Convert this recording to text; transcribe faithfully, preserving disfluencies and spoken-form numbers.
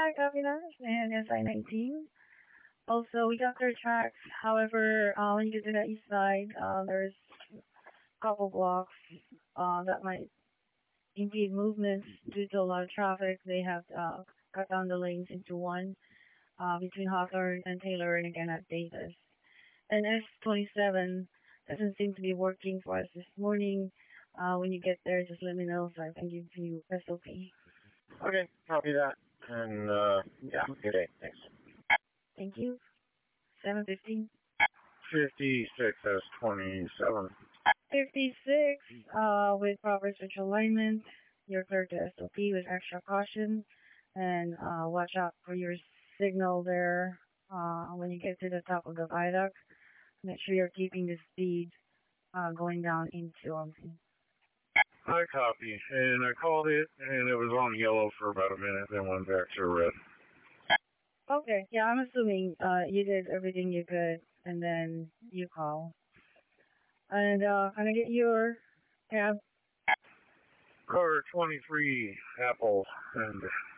Yeah, copy that. And S I nineteen. Also, we got their tracks. However, uh, when you get to the east side, uh, there's a couple blocks uh, that might impede movements due to a lot of traffic. They have uh, cut down the lanes into one uh, between Hawthorne and Taylor and again at Davis. And S twenty-seven doesn't seem to be working for us this morning. Uh, when you get there, just let me know so I can give you S O P. Okay, copy that. And, uh, yeah, good day. Thanks. Thank you. seven fifteen. fifty-six S twenty-seven. fifty-six, uh, with proper switch alignment. You're clear to S O P with extra caution. And uh, watch out for your signal there uh, when you get to the top of the viaduct. Make sure you're keeping the speed uh, going down into um, I copy. And I called it, and it was on yellow for about a minute, then went back to red. Okay, yeah, I'm assuming uh, you did everything you could, and then you call. And uh, can I get your cab? Car twenty-three, Apple, and